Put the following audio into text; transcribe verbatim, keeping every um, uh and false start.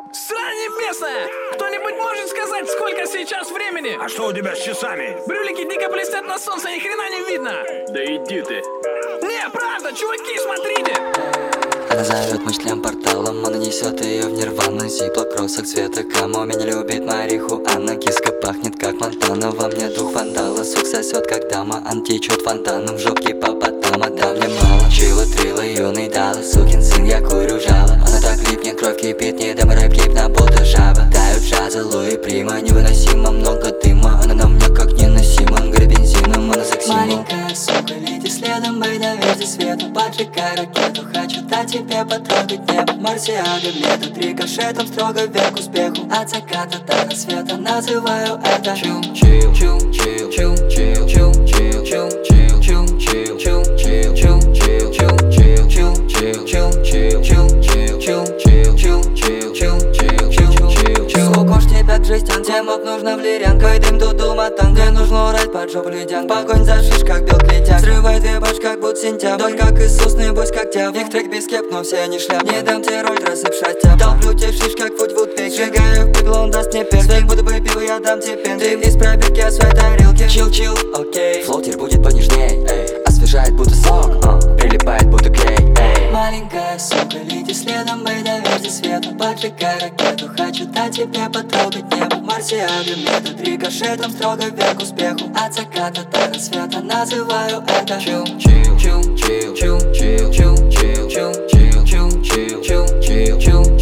Срань местная! Кто-нибудь может сказать, сколько сейчас времени? А что у тебя с часами? Брюлики дико блестят на солнце, ни хрена не видно! Да иди ты! Не, правда, чуваки, смотрите! Она зовет мыслям порталом, она несет ее в нирвану. Зиплокроссах цвета камо, меня любит марихуана. Киска пахнет как Монтана, во мне дух вандала. Сук сосет как дама, ан течет фонтаном. В жопке по потам, а там мне мало. Чила, трила, юный дала, сукин сын, я курю жало. Она так липнет, кровь кипит, не дам рэп, гип на будто жаба. Тают джаза, Луи Прима, невыносимо много дыма. Она на мне как неносима, горит бензином, она секси. Маленькая сука, лети следом, бей, доверься свету. Поджигай ракету, хочу дать тебе потрогать небо. Марсиада, метод рикошетом строго вверх к успеху. От заката до рассвета называю это чум-чил, чум-чил, чум-чил, чум-чил, чум-чил, чум-чил, чум-чил, чум-чил, чум-чил, чум-чил, чум-чил, чум-чил, чум-чил, чум-чил, чум-чил, чум-чил, чум. Укош тебя к жестям, темок нужно в лирянкой. Дым дуду матан, где нужно урать под жопу ледян. Погонь за шиш, как белк летят. Срывай две башки, как будто сентябрь. Доль как Иисус, небось как тя. Их трек без кеп, но все они шляп. Не дам тебе роль, рассыпшать тебя. Долблю тебе шиш, как футь вудпик. Сжигаю в пигло, он даст мне пек. Свек, будто бы пиво, я дам тебе пен. Ты из пробирки от своей тарелки. Чил-чил, окей. Флотер будет понежней, эй. Освежает, будто сок, uh. Прилипает, будто клей, эй. Маленькая сука, лети следом, бей, доверься свету. Поджигай ракету, хочу дать тебе потрогать небо. Марсиада, метод рикошетом строго вверх к успеху. От заката до рассвета называю это чум-чил, чум-чил, чум-чил, чум-чил, чум-чил, чум-чил, чум-чил, чум-чил.